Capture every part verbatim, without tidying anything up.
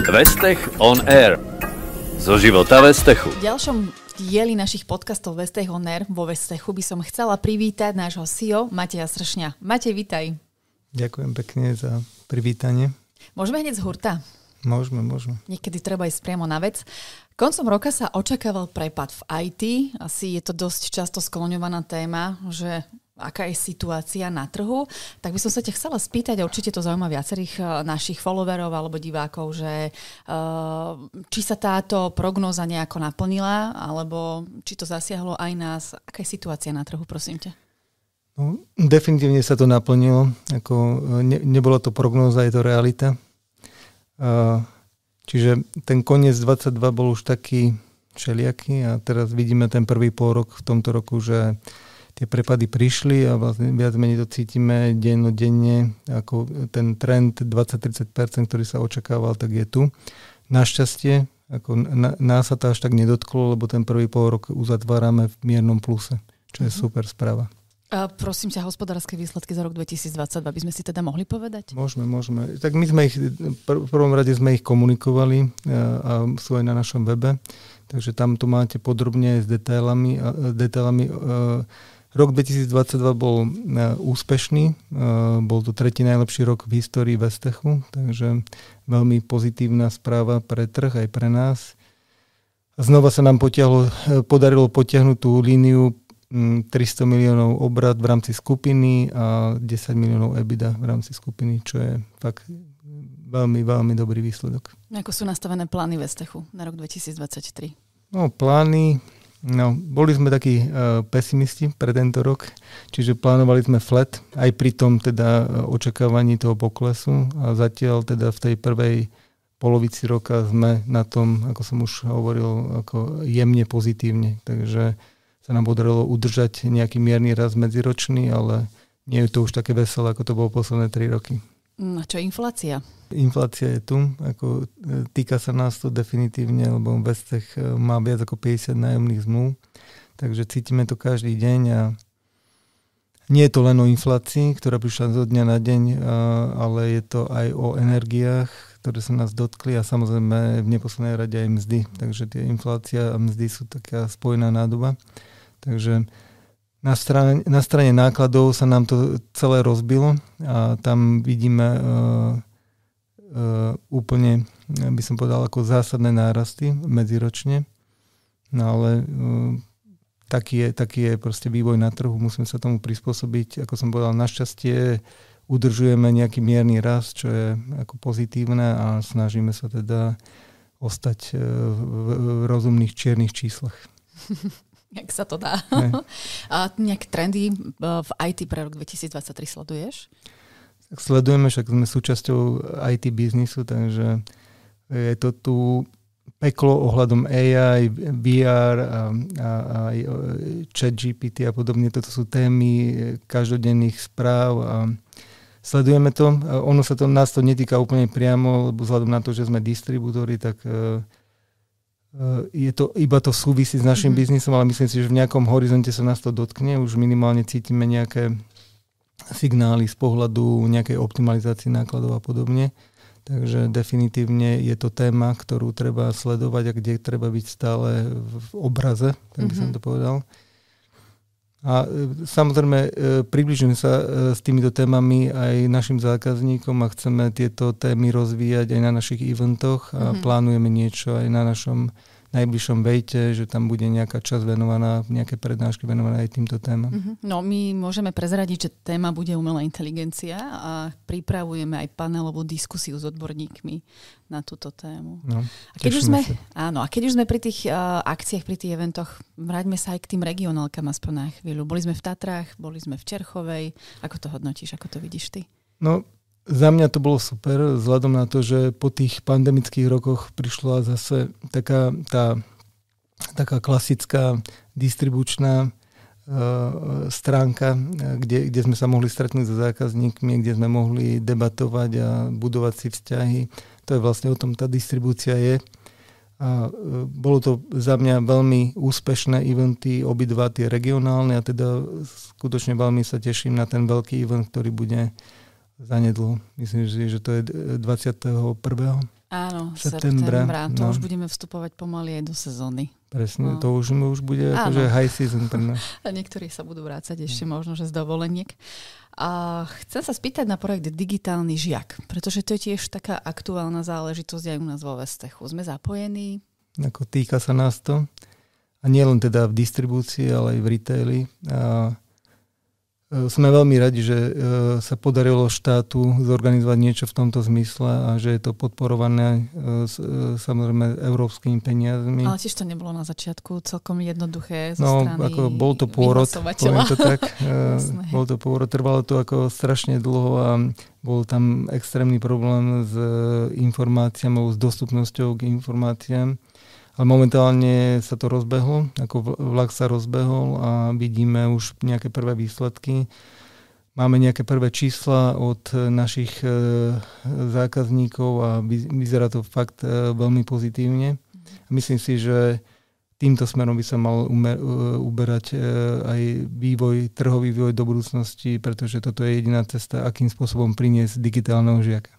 Vestech on Air. Zo života Vestechu. V ďalšom dieli našich podcastov Vestech on Air vo Vestechu by som chcela privítať nášho sí í ó Mateja Sršňa. Matej, vitaj. Ďakujem pekne za privítanie. Môžeme hneď z hurta? Môžeme, môžeme. Niekedy treba ísť priamo na vec. Koncom roka sa očakával prepad v í té. Asi je to dosť často skloňovaná téma, že aká je situácia na trhu. Tak by som sa ťa chcela spýtať, a určite to zaujíma viacerých našich followerov alebo divákov, že uh, či sa táto prognóza nejako naplnila, alebo či to zasiahlo aj nás. Aká je situácia na trhu, prosím ťa? No, definitívne sa to naplnilo. Ako, ne, nebola to prognóza, je to realita. Uh, čiže ten koniec dvadsaťdva bol už taký všelijaký a teraz vidíme ten prvý pôrok v tomto roku, že tie prepady prišli a vlastne viac menej to cítime dennodenne, ako ten trend dvadsať až tridsať percent, ktorý sa očakával, tak je tu. Našťastie, ako na, nás sa to až tak nedotklo, lebo ten prvý pôrok uzatvárame v miernom pluse, čo je uh-huh. super správa. A prosím ťa, hospodárske výsledky za rok dvetisícdvadsaťdva by sme si teda mohli povedať? Môžeme, môžeme. Tak my sme ich, v prvom rade sme ich komunikovali a sú aj na našom webe, takže tam to máte podrobne s detailami. detailami. Rok dvetisícdvadsaťdva bol úspešný, bol to tretí najlepší rok v histórii Vestechu, takže veľmi pozitívna správa pre trh aj pre nás. Znova sa nám potiahlo, podarilo potiahnuť tú líniu tristo miliónov obrat v rámci skupiny a desať miliónov EBITDA v rámci skupiny, čo je fakt veľmi, veľmi dobrý výsledok. Ako sú nastavené plány Vestechu na rok dvetisícdvadsaťtri? No, plány, no, boli sme takí uh, pesimisti pre tento rok, čiže plánovali sme flat, aj pri tom teda očakávaní toho poklesu a zatiaľ teda v tej prvej polovici roka sme na tom, ako som už hovoril, ako jemne pozitívne, takže sa nám podarilo udržať nejaký mierny rast medziročný, ale nie je to už také veselé, ako to bolo posledné tri roky. A čo inflácia? Inflácia je tu, ako týka sa nás to definitívne, lebo Vestech má viac ako päťdesiat nájomných zmluv, takže cítime to každý deň a nie je to len o inflácii, ktorá prišla zo dňa na deň, ale je to aj o energiách, ktoré sa nás dotkli a samozrejme v neposlednej rade aj mzdy. Takže tie inflácia a mzdy sú taká spojená nádoba. Takže na strane, na strane nákladov sa nám to celé rozbilo a tam vidíme uh, uh, úplne, by som povedal, ako zásadné nárasty medziročne. No ale uh, taký je, taký je proste vývoj na trhu, musíme sa tomu prispôsobiť. Ako som povedal, našťastie udržujeme nejaký mierny rast, čo je ako pozitívne a snažíme sa teda ostať v, v rozumných čiernych číslach. Jak sa to dá. A nejaké trendy v í té pre rok dvetisícdvadsaťtri sleduješ? Tak sledujeme, však sme súčasťou í té biznisu, takže je to tu peklo ohľadom á í, vé er a, a, a chat gé pé té a podobne. Toto sú témy každodenných správ a sledujeme to. Ono sa to, nás to netýka úplne priamo, lebo vzhľadom na to, že sme distribútori, tak je to, iba to súvisí s našim mm-hmm. biznisom, ale myslím si, že v nejakom horizonte sa nás to dotkne. Už minimálne cítime nejaké signály z pohľadu nejakej optimalizácie nákladov a podobne. Takže definitívne je to téma, ktorú treba sledovať a kde treba byť stále v obraze, tak by mm-hmm. som to povedal. A samozrejme približujeme sa s týmito témami aj našim zákazníkom a chceme tieto témy rozvíjať aj na našich eventoch a mm-hmm. plánujeme niečo aj na našom najbližšom vejte, že tam bude nejaká časť venovaná, nejaké prednášky venované aj týmto témam. Mm-hmm. No my môžeme prezradiť, že téma bude umelá inteligencia a pripravujeme aj panelovú diskusiu s odborníkmi na túto tému. No, a keď už sme, áno, a keď už sme pri tých uh, akciách, pri tých eventoch, vráťme sa aj k tým regionálkam aspoň na chvíľu. Boli sme v Tatrách, boli sme v Čerchovej. Ako to hodnotíš, ako to vidíš ty? No, za mňa to bolo super, vzhľadom na to, že po tých pandemických rokoch prišla zase taká tá taká klasická distribučná uh, stránka, kde, kde sme sa mohli stretnúť so zákazníkmi, kde sme mohli debatovať a budovať si vzťahy. To je vlastne o tom, tá distribúcia je. A uh, bolo to za mňa veľmi úspešné eventy, obidva tie regionálne a teda skutočne veľmi sa teším na ten veľký event, ktorý bude zanedlho. Myslím, že to je dvadsiateho prvého Áno, septembra. septembra. To no. už budeme vstupovať pomaly aj do sezóny. Presne, no. to už, už bude akože high season pre nás. A niektorí sa budú vrácať ešte možno, že z dovoleniek. A chcem sa spýtať na projekt Digitálny žiak, pretože to je tiež taká aktuálna záležitosť aj u nás vo Vestechu. Sme zapojení? Ako týka sa nás to. A nie len teda v distribúcii, ale aj v retaili. A sme veľmi radi, že sa podarilo štátu zorganizovať niečo v tomto zmysle a že je to podporované samozrejme európskymi peniazmi. Ale tiež to nebolo na začiatku celkom jednoduché zo no, strany ako bol to pôrod, poviem to tak. Bol to pôrod, trvalo to ako strašne dlho a bol tam extrémny problém s informáciami, s dostupnosťou k informáciám. Ale momentálne sa to rozbehlo, ako vlak sa rozbehol a vidíme už nejaké prvé výsledky. Máme nejaké prvé čísla od našich zákazníkov a vyzerá to fakt veľmi pozitívne. Myslím si, že týmto smerom by sa mal uberať aj vývoj, trhový vývoj do budúcnosti, pretože toto je jediná cesta, akým spôsobom priniesť digitálneho žiaka.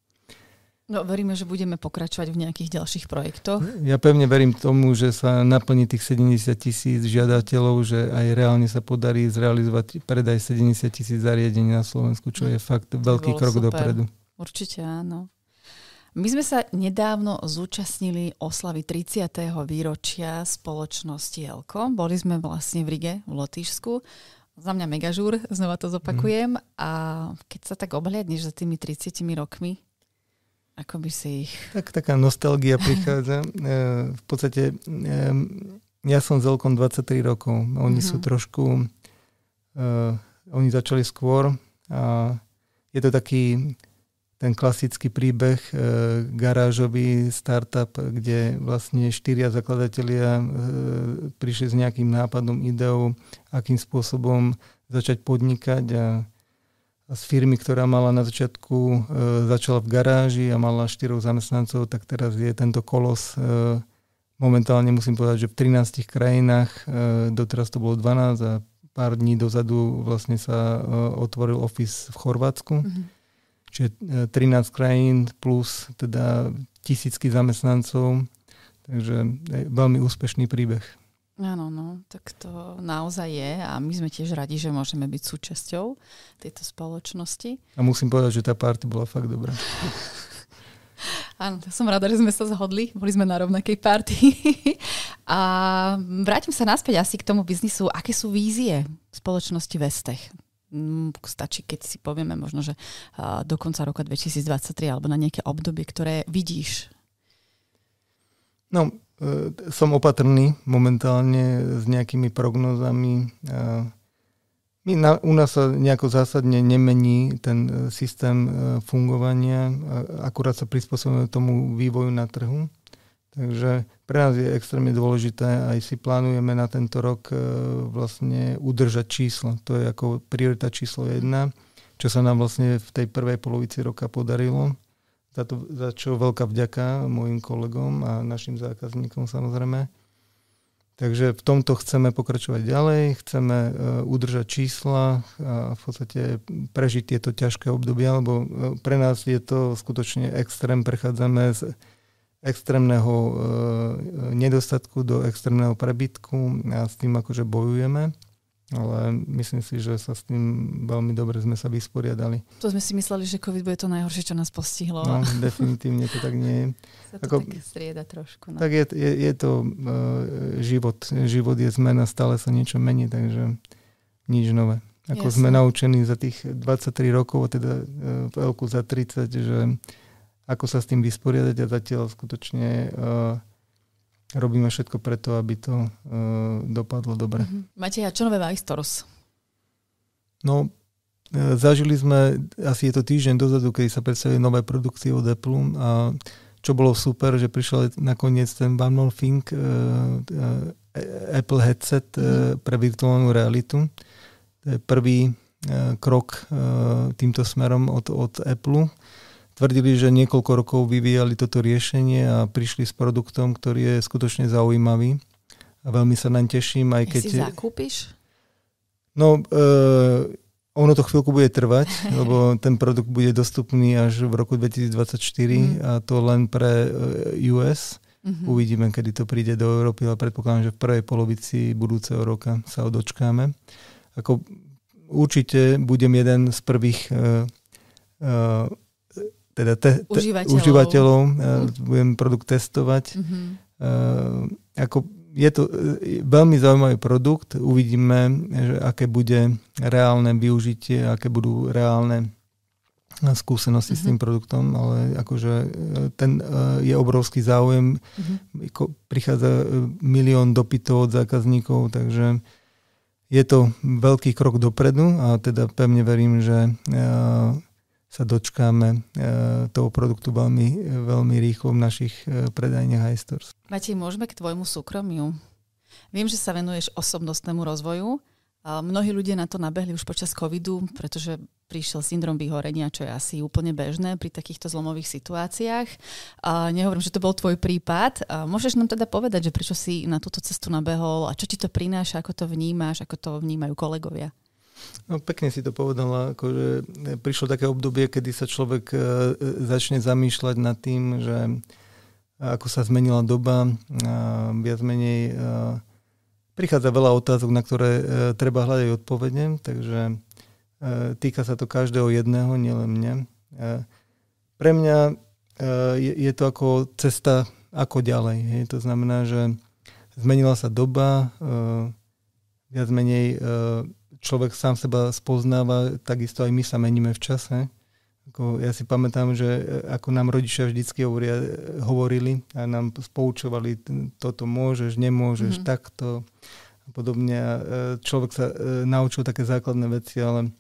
No, veríme, že budeme pokračovať v nejakých ďalších projektoch. Ja pevne verím tomu, že sa naplní tých sedemdesiat tisíc žiadateľov, že aj reálne sa podarí zrealizovať predaj sedemdesiat tisíc zariadení na Slovensku, čo je fakt veľký krok super. Dopredu. Určite áno. My sme sa nedávno zúčastnili oslavy tridsiateho výročia spoločnosti Elko. Boli sme vlastne v Rige, v Lotyšsku. Za mňa megažúr, znova to zopakujem. Mm. A keď sa tak obhliadneš za tými tridsiatimi rokmi, ako by si ich... Tak, taká nostalgia prichádza. V podstate ja som s Elkom dvadsaťtri rokov. Oni mm-hmm. sú trošku... Uh, oni začali skôr a je to taký ten klasický príbeh uh, garážový startup, kde vlastne štyria zakladatelia uh, prišli s nejakým nápadom, ideou, akým spôsobom začať podnikať a z firmy, ktorá mala na začiatku, e, začala v garáži a mala štyroch zamestnancov, tak teraz je tento kolos e, momentálne musím povedať, že v trinástich krajinách, e, doteraz to bolo dvanásť a pár dní dozadu vlastne sa e, otvoril office v Chorvátsku. Mm-hmm. Čiže e, trinásť krajín plus teda tisícky zamestnancov, takže je veľmi úspešný príbeh. Áno, no, tak to naozaj je a my sme tiež radi, že môžeme byť súčasťou tejto spoločnosti. A musím povedať, že tá party bola fakt dobrá. Áno, som rada, že sme sa zhodli, boli sme na rovnakej party. A vrátim sa naspäť asi k tomu biznisu. Aké sú vízie spoločnosti Vestech? Stačí, keď si povieme možno, že do konca roka dvetisícdvadsaťtri alebo na nejaké obdobie, ktoré vidíš. No, som opatrný momentálne s nejakými prognózami. My na, u nás sa nejako zásadne nemení ten systém fungovania, akurát sa prispôsobujeme tomu vývoju na trhu. Takže pre nás je extrémne dôležité, aj si plánujeme na tento rok vlastne udržať číslo. To je ako priorita číslo jedna, čo sa nám vlastne v tej prvej polovici roka podarilo. Za, to, za čo veľká vďaka mojim kolegom a našim zákazníkom samozrejme. Takže v tomto chceme pokračovať ďalej, chceme uh, udržať čísla a v podstate prežiť tieto ťažké obdobia, lebo uh, pre nás je to skutočne extrém, prechádzame z extrémneho uh, nedostatku do extrémneho prebytku a s tým akože bojujeme. Ale myslím si, že sa s tým veľmi dobre sme sa vysporiadali. To sme si mysleli, že COVID bude to najhoršie, čo nás postihlo. No, definitívne to tak nie je. Sa to Ako, tak strieda trošku. No. Tak je, je, je to uh, život. Život je zmena, stále sa niečo mení, takže nič nové. Ako Jasne. Sme naučení za tých dvadsaťtri rokov, teda uh, v Elku za tridsať, že ako sa s tým vysporiadať a zatiaľ skutočne... Uh, robíme všetko preto, aby to uh, dopadlo dobre. Mm-hmm. Máte a čo nové v iStores? No, e, zažili sme, asi je to týždeň dozadu, keď sa predstavili nové produkcie od Apple a čo bolo super, že prišiel nakoniec ten One More Thing, uh, uh, Apple headset mm-hmm. uh, pre virtuálnu realitu. To je prvý uh, krok uh, týmto smerom od, od Apple. Tvrdili, že niekoľko rokov vyvíjali toto riešenie a prišli s produktom, ktorý je skutočne zaujímavý. A veľmi sa naň teším. Aj keď... Si zakúpiš? No, e, Ono to chvíľku bude trvať, lebo ten produkt bude dostupný až v roku dvetisícdvadsaťštyri mm. a to len pre ú es. Mm-hmm. Uvidíme, kedy to príde do Európy, ale predpokladám, že v prvej polovici budúceho roka sa ho dočkáme. Ako určite budem jeden z prvých uh, uh, teda te, te, užívateľov, užívateľov mm. budem produkt testovať. Mm-hmm. Uh, ako je to veľmi zaujímavý produkt. Uvidíme, že aké bude reálne využitie, aké budú reálne skúsenosti mm-hmm. s tým produktom, ale akože ten je obrovský záujem. Mm-hmm. Prichádza milión dopytov od zákazníkov, takže je to veľký krok dopredu a teda pevne verím, že sa dočkáme toho produktu veľmi, veľmi rýchlo v našich predajniach iStores. Matej, môžeme k tvojmu súkromiu. Viem, že sa venuješ osobnostnému rozvoju. Mnohí ľudia na to nabehli už počas covidu, pretože prišiel syndrom vyhorenia, čo je asi úplne bežné pri takýchto zlomových situáciách. A nehovorím, že to bol tvoj prípad. A môžeš nám teda povedať, že prečo si na túto cestu nabehol a čo ti to prináša, ako to vnímaš, ako to vnímajú kolegovia? No pekne si to povedala, akože prišlo také obdobie, kedy sa človek e, začne zamýšľať nad tým, že ako sa zmenila doba, a viac menej e, prichádza veľa otázok, na ktoré e, treba hľadať odpovede, takže e, týka sa to každého jedného, nielen mňa. E, pre mňa e, je, je to ako cesta ako ďalej. Hej. To znamená, že zmenila sa doba, e, viac menej e, človek sám seba spoznáva, takisto aj my sa meníme v čase. Ako ja si pamätám, že ako nám rodičia vždycky hovoria, hovorili a nám poučovali, toto môžeš, nemôžeš, mm-hmm. takto a podobne. Človek sa naučil také základné veci, ale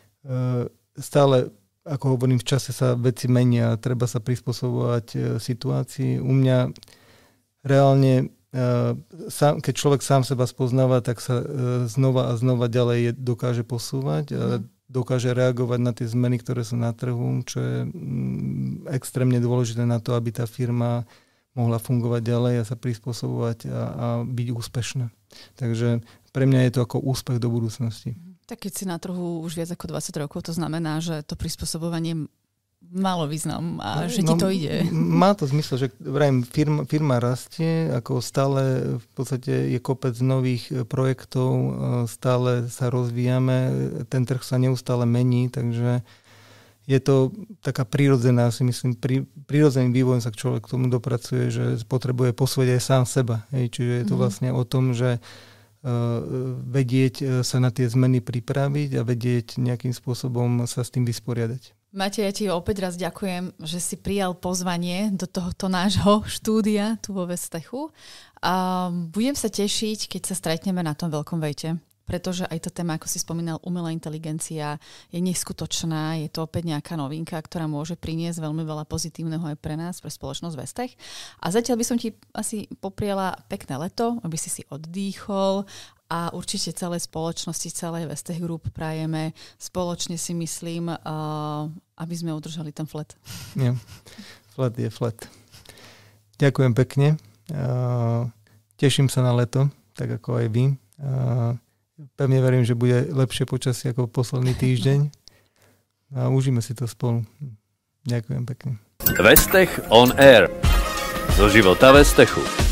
stále, ako hovorím, v čase sa veci menia, treba sa prispôsobovať situácii. U mňa reálne Sám, keď človek sám seba spoznáva, tak sa znova a znova ďalej dokáže posúvať a dokáže reagovať na tie zmeny, ktoré sú na trhu, čo je extrémne dôležité na to, aby tá firma mohla fungovať ďalej a sa prispôsobovať a, a byť úspešná. Takže pre mňa je to ako úspech do budúcnosti. Tak keď si na trhu už viac ako dvadsať rokov, to znamená, že to prispôsobovanie malo význam a že ti to no, ide. Má to zmysel, že vrajím, firma, firma rastie, ako stále v podstate je kopec nových projektov, stále sa rozvíjame, ten trh sa neustále mení, takže je to taká prírodzená, si myslím, prí, prírodzeným vývojom sa človek k tomu dopracuje, že potrebuje posúdiť aj sám seba. Hej, čiže je to mm-hmm. vlastne o tom, že uh, vedieť sa na tie zmeny pripraviť a vedieť nejakým spôsobom sa s tým vysporiadať. Matej, ja ti opäť raz ďakujem, že si prijal pozvanie do tohoto nášho štúdia tu vo Vestechu. A budem sa tešiť, keď sa stretneme na tom veľkom vejte, pretože aj tá téma, ako si spomínal, umelá inteligencia je neskutočná, je to opäť nejaká novinka, ktorá môže priniesť veľmi veľa pozitívneho aj pre nás, pre spoločnosť Vestech. A zatiaľ by som ti asi popriala pekné leto, aby si si oddýchol. A určite celej spoločnosti, celej Vestech Group prajeme spoločne, si myslím, uh, aby sme udržali ten flat. Nie, flat je flat. Ďakujem pekne. Uh, teším sa na leto, tak ako aj vy. Uh, pevne verím, že bude lepšie počasie ako posledný týždeň. A užíme si to spolu. Ďakujem pekne. Vestech on air. Zo života Vestechu.